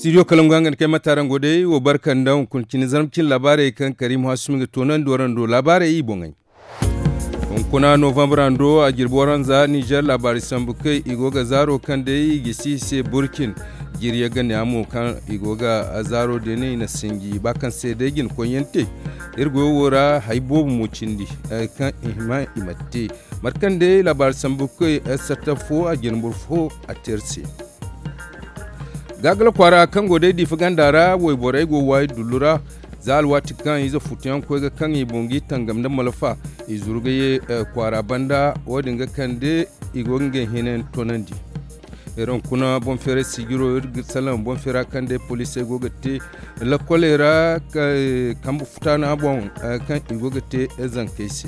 Studio Kalungangan kai mataran gode wo barkan da kunkin zarmcin labarai kan Karim Hasumi ga tonan dorando labarai ibongai. Kuna November ando a girboran za Niger labari sambukai igoga zaro kan da yi gisi se Burkin girya gane amu kan igoga azaro da ne na singi bakan sai da gin konyente irgo wora haibo mu cindi kan ihma imatte markan da labari sambukai satafo a girburfo a terse. Gagal kwara kan gode di fagandara wai borai go wai dulura zal wati kan izo futiyan ko ga kan ibongi tangam da malafa izurgaye kwara banda wadinga kande igonge hinen tonandi eron kuna bon fere sigiro salam bon fere kande police go gate la kolera kambu futana bon kan igogate ezan kesi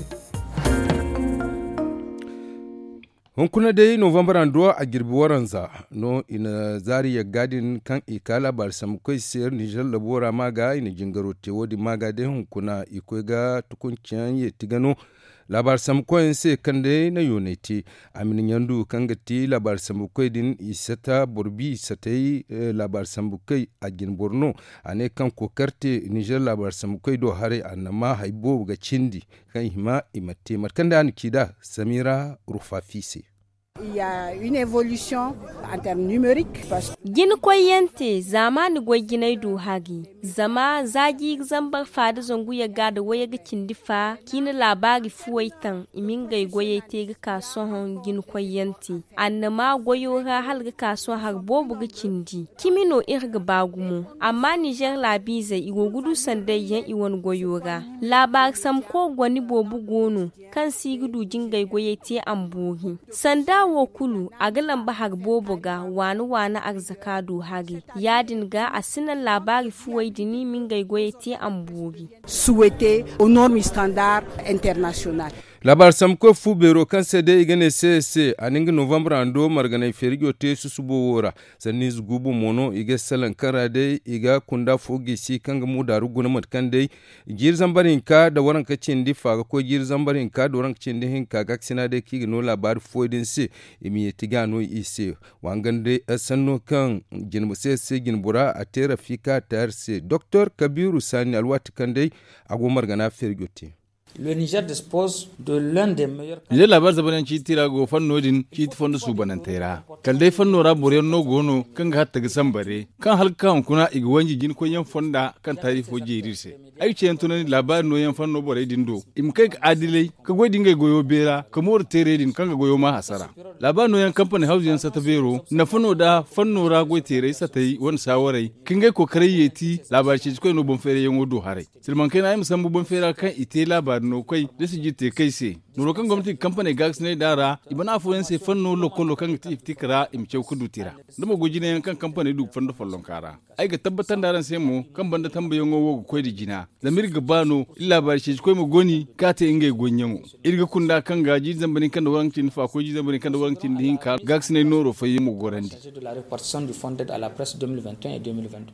hunkuna dai November ando a girbi waranza no ina zari ya gadin kan ikala bar samkoi sir Niger labora maga ina jingaro tewodi maga dai hunkuna ikoi ga tukunciyan ye tigano labar samkoi se kande na yoneti amin yandu kangati labar samkoi din isata burbi satai labar samkoi a gin Borno ane kan kokarte Niger labar samkoi do hare annama haibo ga cindi kan hima imate markanda an kida Samira Rufafisi. Il y a une évolution en termes numériques. Gin koyente zamani gwaginai do hagi zama zagi zambar fada zongu ya gada waya ga kindifa kina labari fuwaitan imingai goye te ga kasuwan gin koyente annama goyo ha hal ga kasuwan har bobu ga kindi kimino irga bagumo amma Niger labiza igo gudu sandai yan iwon goyo ga labar sam ko gwani bobu gono kan sigudu jingai goye te ambuhi sanda wo kulu a galan bahar bobo ga wani arzakado hagi yadin ga a sinan labari fuwai dini min gaigoye te amburi souhaité aux normes standards internationales. Labar samko fu bero kan sede igane sese aninga November ando marganai ferigyo te susubo wora sanni zugubu mono ige salan karade iga kunda fogi si kanga mu daru guna matkan dai gir zambarin ka da waran ka cindi faga ko gir zambarin ka da waran ka cindi hin ka gaksina dai kiga no labar foidin se imi tigano ise wangande sanno kan ginbu sese ginbura a tera fika tarse Dr Kabiru Sani alwati kan dai ago margana ferigyo te. Le Niger dispose de l'un des meilleurs. Ile labar zabanan ci tira go fanno din ci fondo su banantera. Kal dai fanno ra bore no gono kan ga hatta gisan bare. Kan halka kuna igwanji jin ko yan fonda kan tarifo jirirse. Ai ce yantunan labar no yan fanno bore din do. Im kai ka adilai ka godi ngai goyo bera ka mor tere din kan ga goyo ma hasara. Labar no yan company house yan sata bero na fanno da fanno ra go tere satai won sawarai. Kin ga kokarai yeti labar ci ko no bon fere yan wodo hare. Silman kai na im san bon fere kan ite labar no kai da su jite kai se nuro kan gwamnati kamfani gas ne dara ibana afuwan se fanno lokolo kan tikra imce kudu tira da magoji ne kan kamfani duk fando fallon kara ai ga tabbatan daran sai mu kan banda tambayon wogo koi da jina da mirga bano illa ba shi koi mu goni ka ta ingai gonyen mu irga kunda kan gaji zambanin kan da warancin fa ko ji zambanin kan da warancin din ka gas ne noro fayi mu gorandi de la répartition du fonds d'aide à la presse 2021 et 2022.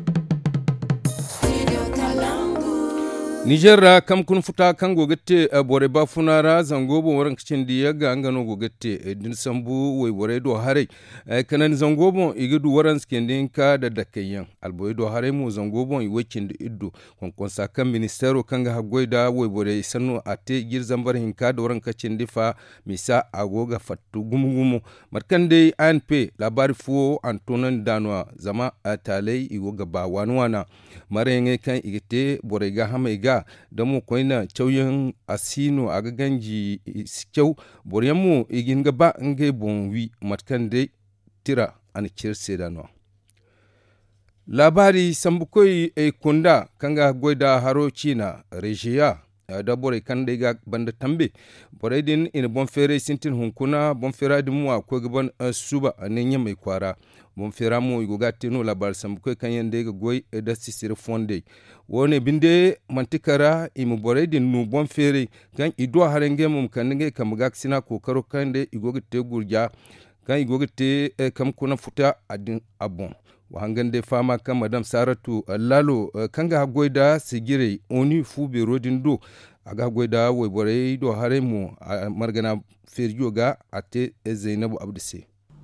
Niger kam kun futa kan gogette bore ba funara zangobo waran kicin diya ga angano gogette din sambu wai bore do hare kanan zangobo igidu waran skendin ka da dakayan alboy do hare mu zangobo i wakin da iddu kon sakan ministero kan ga hagoida wai bore sanu ate gir zambar hinka da waran kicin difa misa agoga fattu gumugumu markan dai ANP labari fuo antonan danwa zama atalai igoga ba wanwana marenge kan igite bore ga hamaiga da mu koina chauyen asino aga ganji kyau boryamu igin gaba nge bonwi matkan de tira an kirse da no labari sambukoi e kunda kanga goida haro china rejiya da bore kan de ga banda tambe bore din in bon fere sintin hunkuna bon fera dimu ko gaban suba anen mai kwara bon fera mu igogati no labar sambukoi kan yande ga goy da sisir fonde wone binde mantikara imu bore din nu bon fere kan idwa harenge mum kanenge kam gaksina ko karo kande igogite gurja kan igogite kam kuna futa adin abon wahangande fama kan madam Saratu Lalo kanga goida sigire oni fube rodin do aga goida webore do haremu margana ferjoga ate Zainabu Abduse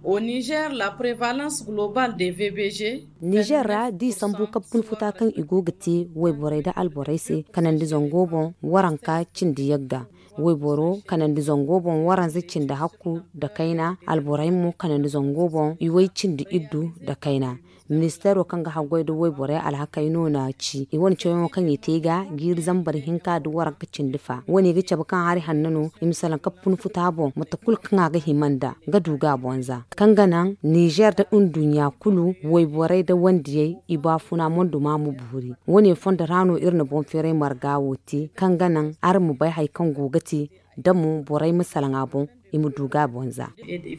Au Niger, la prévalence globale des VBG. Niger ra di sambu kapun futa kan igogati wai borai da alborai se kanan di zongobon waranka cin di yagda. Wai boro kanan di zongobon waran cin da hakku da kaina alborai mu kanan di zongobon iwai cin di iddu da kaina. Ministero kan ga hagwai da wai borai alhakai nuna ci iwan cewa kan yitega gir zambar hinka da waranka cin difa wani ga caba kan hari hannano imisalan kapun futa bon matakul kan ga himanda ga duga bonza kan ganan Niger da duniya kulu wai borai da wanda yayi ibafuna mondu mamu buhuri wani fonda rano irna bon fere margawoti kan ganan ar mu bai haikan gogati da mu borai misalan abon imu duga bonza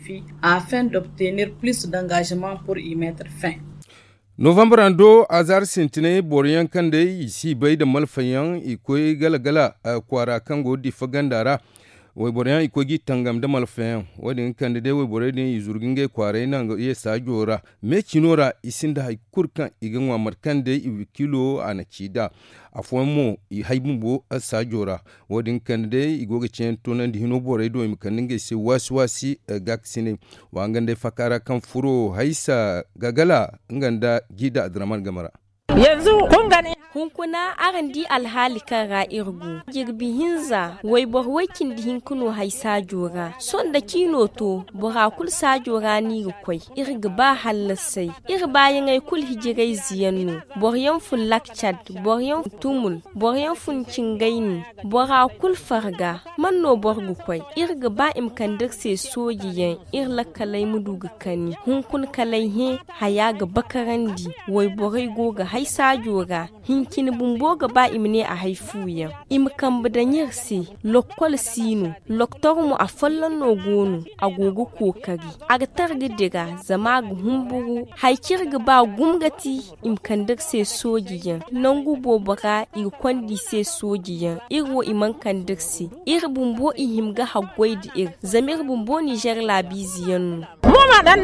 afin d'obtenir plus d'engagement pour y mettre fin. November ando azar sintine boriyan kande isi bai da malfayan ikoi galagala kwara kango di fagandara wai boriyan ikoi gi tangam da malfayan wadin kande dai wai borai din izurginge kware nan ga iya sajora me kinora isinda haikurkan igin wa markande iwikilo anachida afomo i haibumbo sajora wadin kande igoga cen tonan di hino borai do imkaninge se waswasi gaksine wangande fakara kan furo haisa gagala nganda gida adraman gamara yanzu kun gani hunkuna arandi alhali kan ra'irgu girbi hinza wai borwakin di hinkuno hai sajora son da kino to bora kul sajora ni kwai irga ba hallasai irba yin ai kul hijirai ziyannu boryan fun lakchad boryan tumul boryan fun cingaini bora kul farga manno borgu kwai irga ba imkandir se sojiyen irla kalai muduga kani hunkun kalai he haya ga bakarandi wai borai goga hai sajora hinkin bumbo gaba imne a haifuya imkan badanyar si lokol sinu loktor mu a fallon no gonu agogo kokari aga targa diga zama gu humburu haikir gaba gumgati imkan dak se sojiyan nangu bobaka ir kwandi se sojiyan irwo iman kan daksi ir bumbo ihimga hagwaidi ir zamir bumbo Niger labiziyan mu ma dan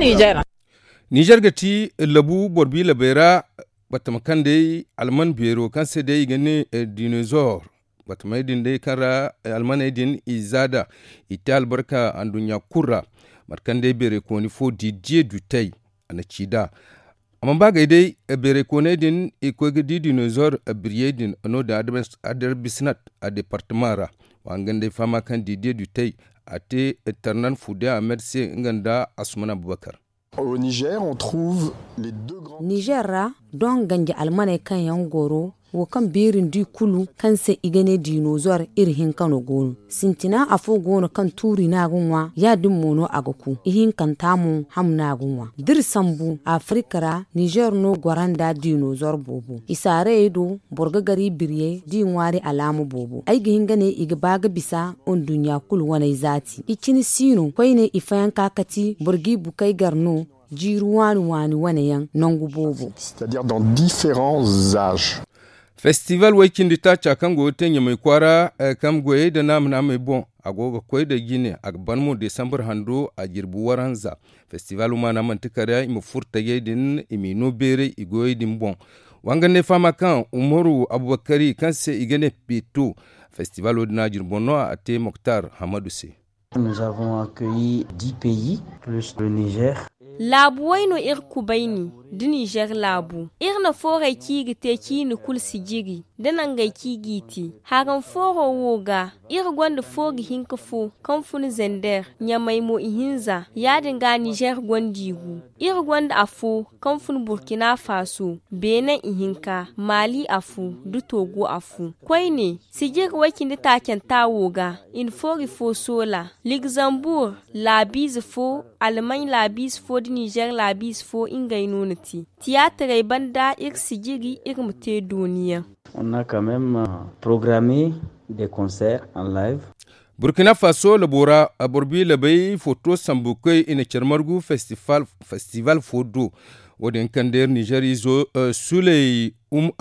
Niger gati labu borbi labera batamakan dai alman bero kan sai dai gane dinosaur batamai din dai kara alman din izada ita albarka an dunya kurra markan dai bere ko ni fo Didier Dutai ana cida amma ba ga dai bere ko ne din ko ga dinosaur briedin no da adar bisnat a departement wangan dai fama kan Didier Dutai ate eternan fude Ahmed se nganda Asmana Abubakar. Au Niger, on trouve les deux grands... Niger ra don ganje almanai kan yan goro wo kan berin di kulu kan se igane dinosaur irhin kano gono sintina afo gono kan turi na gunwa ya dum mono agaku ihin kan tamu ham na gunwa dir sambu afrikara Niger no gwaranda dinosaur bobo isare do borga gari birye di nwari alamu bobo ai gihin gane iga baga bisa on dunya kulu wanai zati ikini sino koine ifayan kakati borgi bukai garno jiruwani wanayan nongu bobo c'est-à-dire dans différents âges. Festival Wakin di tacha kango tenye mai kwara kam goye da namna mai bon agoga koy da gine a banmu December hando a girbu waranza festival ma na mantikara imu furta yedin imi no bere igoy din bon wanga ne fama kan Umaru Abubakari kan se igene pito festival odna girbono ate Mokhtar Hamadou se. Nous avons accueilli 10 pays plus le Niger. Labu waino ir kubaini di Niger labu irna fora kigi te kini kul sigiri danan ga kigi ti hagan foro woga ir gwanda fogi hinka fo kamfuni zender nyamai mo ihinza yadin ga Niger gwandigu ir gwanda afo kamfuni Burkina Faso Benin ihinka Mali afu du Togo afu kwaine sigir wakin di taken ta woga in fogi fo sola Luxembourg labiz fo Allemagne labiz fo di Niger labis fo ingay nonati théâtre banda ir sigiri ir mute duniya. On a quand même programmé des concerts en live. Burkina Faso labora aborbi labai photo sambukai ina charmargu festival fodo wadin kander Niger zo Suley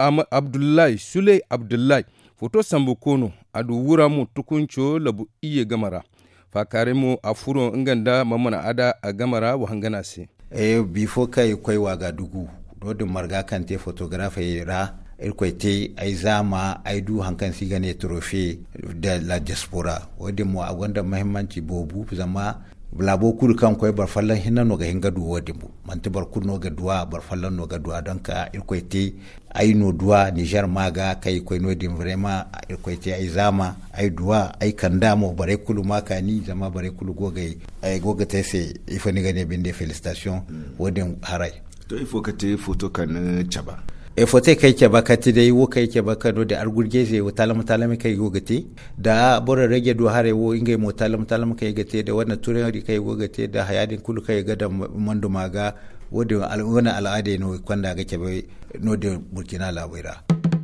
Abdullahi photo sambukono adu wura mu tukuncho labu iye gamara fakare mu afuro nganda mamana ada a gamara wa hangana se before kai koi waga dugu dodin marga kan te photographe ra irkoi te ai zama ai du hankan sigane trophy de la diaspora wadin mu a gwanda muhimmanci bobu zama labo kul kan koy bar fallan hinna no ga hinga du wodi bu manti bar kul no ga duwa bar fallan no ga duwa donc il koyti ay no duwa Niger maga kay koy no dim vraiment il koyti ay zama ay duwa ay kandamo bare kul makani zama bare kul gogay ay gogate se ifani gane binde félicitations wodin haray to il faut que te photo kan chaba e fote kai ke bakati dai wo kai ke bakado da argurge ze wo talam kai gogate da bora rage do hare wo ingai mo talam kai gate da wannan turai kai gogate da hayadin kulu kai ga da mando maga wodi al'una al'ade no kwanda ga ke bai no de Burkina Laboira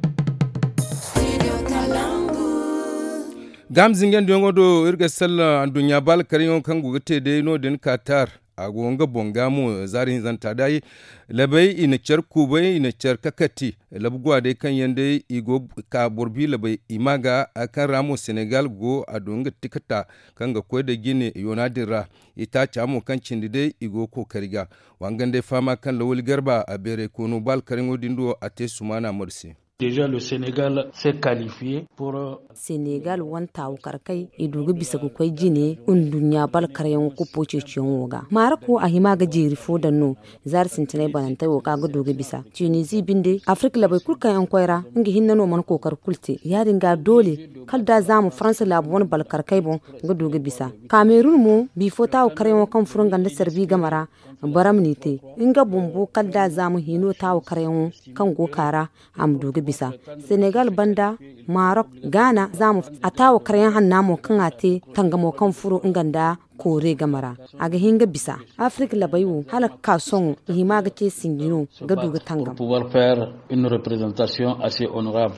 gam zingen dongo do irga salla andunya bal kariyon kan gogate dai no den Qatar a gonga bongamu zarin zanta dai labai ina cer kubai ina cer kakati labgwa dai kan yande igo ka borbi labai imaga akan ramo Senegal go a donga tikata kan ga koy da gine yonadira ita chamo kan cindi dai igo ko kariga wangan dai fama kan lawul garba a bere kono bal karingo dindo ate sumana morsi. Déjà le Sénégal s'est qualifié pour Sénégal wanta karkai iduga bisa ku kai jine undunya bal karyan ku poce ciyon woga marako a hima ga jiri fo da no zar sintine bananta woga ga doga bisa Tunisia binde Afrika labai kulkan yan koira ingi hinna no man kokar kulte ya dinga dole kal da zamu France labu wani bal karkai bon ga doga bisa Cameroon mo bi fota o karyan kan furun ganda serbi gamara baramnite inga bumbu kal da zamu hino tawo karyan kan gokara am doga bisa Senegal banda Maroc Ghana zamu atawo karyan hannamo kan ate tangamo kan furo inganda kore gamara aga hinga bisa Afrique labayu halaka son himaga ce singino ga duga tangam pouvoir faire une représentation assez honorable.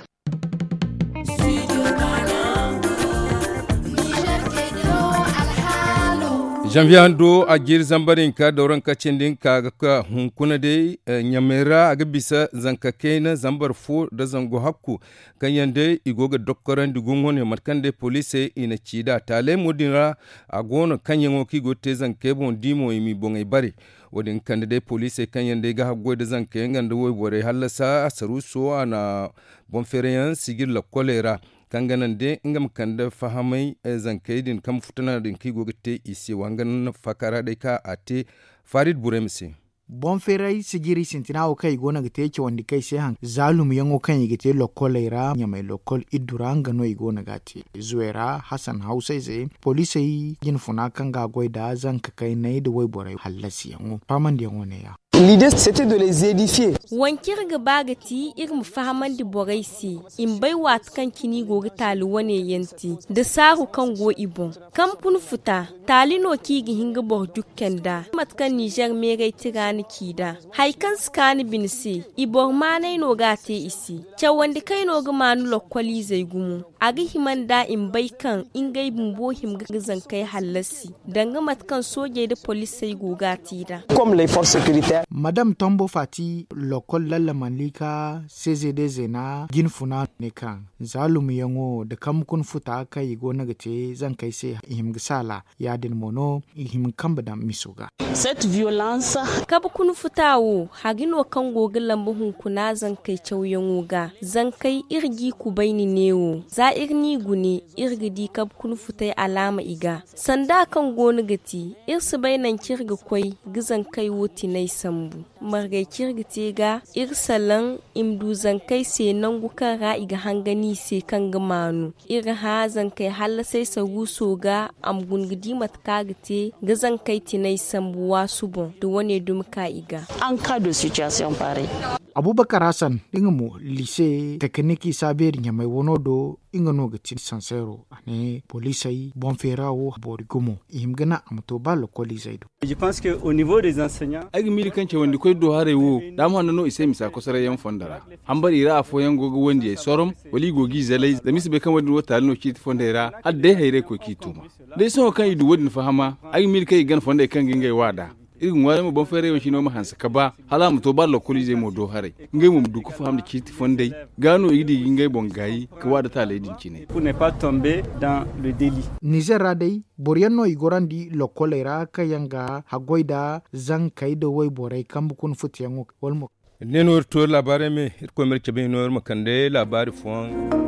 Janvier do a gir zambarin ka dauran kacin din ka ga hunkuna dai nyamera a bisa zanka na zambar fo da zango hakku kan yande igoga dokkoran digungon ne markan de police ina cida tale mudira a gona kan yango ki gote zanke bon dimo imi bongai bari wadin kan de police kan yande ga haggo da zanke nganda woy bore halasa asaru so ana bon ferian sigir la kolera kanganan de ngam kanda fahamai zankaidin kam futana din ki gogete isi wangan fakara dai ka ate Farid Buremsi bon ferai sigiri sintina o kai gona gite yake wanda kai sai han zalum yango kan yigite lokolera nyamai lokol iduranga no igona gati zuera Hassan Hausa zai police yin funa kan ga goida zan ka kai nai da wai borai halasi yango faman da yango ne ya l'idée c'était de les édifier wankir ga bagati irin fahaman di boraisi in bai wat kan kini gogi tali wane yanti da saru kan go ibon kampun futa tali no ki gi hinga bor dukken da matkan Niger mere tirani kida haikan skani binsi ibor manai no gate isi cewandi kai no ga manu lokwali zai gumu agi himan da in bai kan in gai bumbo him gizan kai halasi danga matkan soje da police sai gogati da comme les forces sécuritaires Madame Tombo Fati lokol lalla manlika CZD zena ginfuna ne kan zalum yango da kamkun futa kai go nagate zan kai sai him gisala ya din mono him kamba da misoga cette violence kabkun futawo hagino kan gogin lambu hunkuna zan kai cauyen wuga zan kai irgi ku baini newo za irni gune irgidi kabkun futai alama iga sanda kan goni gati irsu bainan kirga kwai gizan kai wuti nai sambu margai kirgite ga irsalan imdu zan kai se nan gukan ra'i ga hangani se kan gamanu ir ha zan kai halla sai sagu soga am gungidi matkagite ga zan kai tinai sambu wasu bon da wane dumka iga en cas de situation pareille. Abubakar Hassan dingamu lycée technique saber nyamai wonodo ingano gati sansero ane polisai bonferawo borigumo imgana amto balo kolisaido. Je pense que au niveau des enseignants agi mili kanche wandi koy do hare wo dam hanno no ise misa ko sare yan fondara hambari ira afo yan gogo wandi e sorom wali gogi zalai da misbe kan wandi wota no kiti fondera adde hayre ko kituma dai so kan idu wadi fahama agi mili kai gan fonda kan gingai wada irin wani mu ban fere yawan shi no mu hansa ka ba hala mu to ballo kuli zai mu do hare ngai mu du ku faham da kiti fondai gano idi ngai bongayi ka wada ta laidin cine pour ne pas tomber dans le délit. Niger radai boriyanno igorandi lokolera kayanga hagoida zan kaido wai borai kambukun futiyango walmo neno to labare me ko mer cebe no makande labari fon